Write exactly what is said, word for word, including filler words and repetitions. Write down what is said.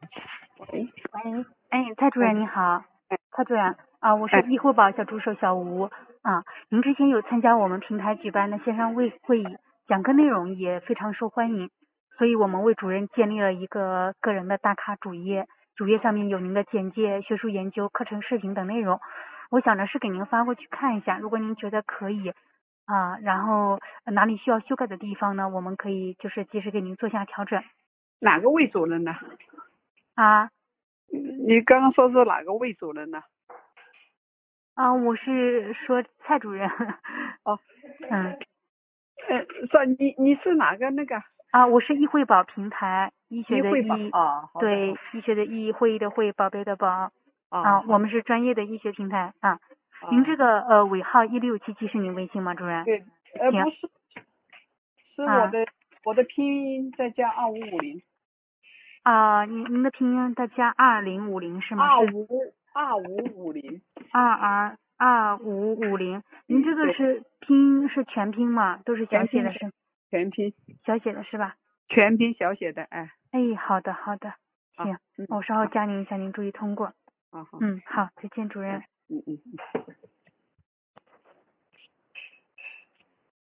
喂喂，哎，蔡主任你好，蔡主任啊，我是易惠宝小助手小吴啊。您之前有参加我们平台举办的线上会会议，讲课内容也非常受欢迎，所以我们为主任建立了一个个人的打卡主页，主页上面有您的简介、学术研究、课程视频等内容。我想着是给您发过去看一下，如果您觉得可以啊，然后哪里需要修改的地方呢，我们可以就是及时给您做下调整。 哪个魏主任呢？ 啊。 你刚刚说是哪个魏主任呢？ 啊，我是说蔡主任。 哦， 嗯， 呃，是你你是哪个那个？ 啊，我是易惠宝平台，医学的医惠宝医， 啊，好的对，医学的医，会议的会，宝贝的宝。 啊， 我们是专业的医学平台啊。 啊您这个呃尾号一六七七是您微信吗，主任？ 对，呃行不是，是我啊的我的拼音再加二五五零。 啊，您您的拼音再加二零五零是吗？是二五二五五零。 二二二五五零。您这个对， 是拼音是全拼吗？都是小全拼写的是？ 全拼小写的是吧？ 全拼小写的，哎。 哎，好的好的， 啊， 行， 嗯， 我稍后加您一下，您注意通过。 好好， 嗯，好，再见，主任。 嗯嗯嗯。